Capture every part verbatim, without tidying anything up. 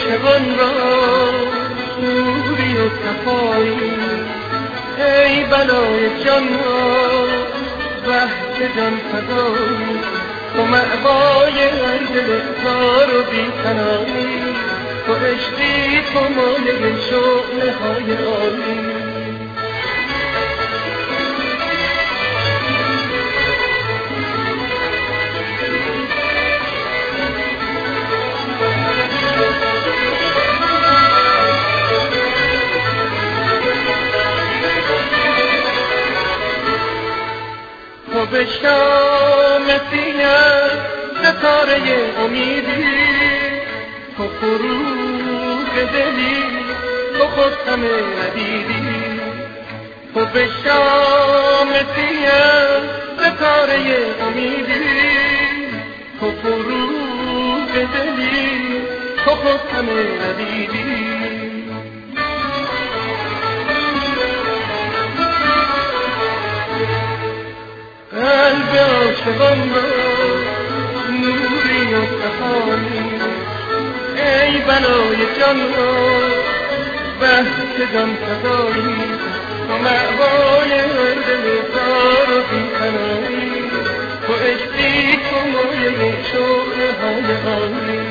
عاشقان را نوری و صفایی، ای بلای جان را بحث جان فدایی، تو مأوای هر دل زار و بی‌پناهی، تو عشقی تو مایه شعله های عالی. تو به شام سینه ستاره امیدی، تو فروغ دلی، تو خود همه ندیدی. تو به شام سینه ستاره امیدی، تو فروغ دلی، تو خود همه ندیدی. قلب عاشقان را نوری و صفایی، ای بلای جان را بحث جان فدایی، تو مأوای هر دل زار و بی‌پناهی، تو عشقی تو مایه شعله های عالی.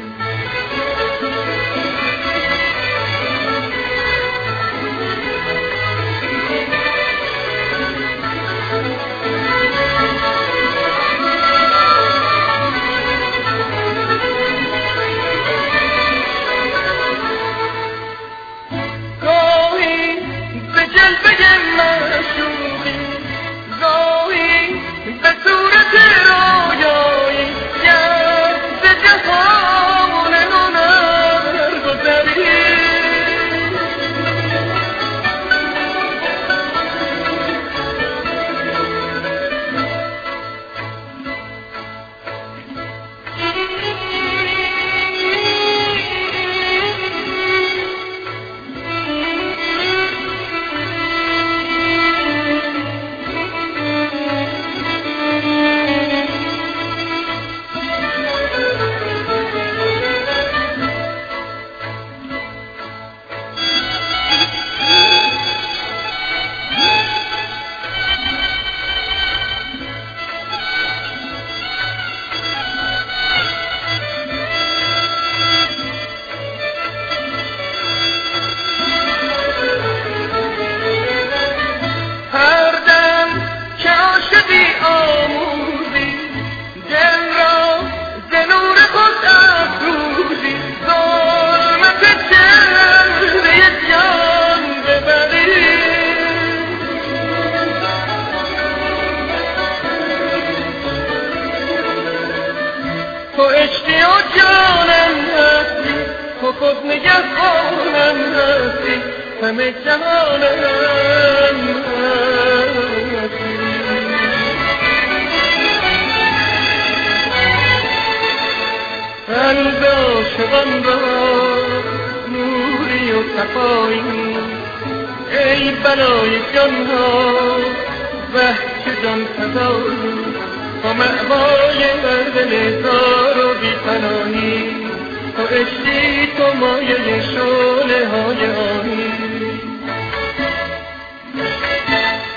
تو عشقی و جانم هستی، تو خود نگهبانم هستی، همه جهانم هستی. قلب عاشقان را نوری و صفایی، ای بلای جان ها بحث جان فدایی، تو مأوای هر دل زار و بی‌پناهی، تو عشقی تو مایه شعله های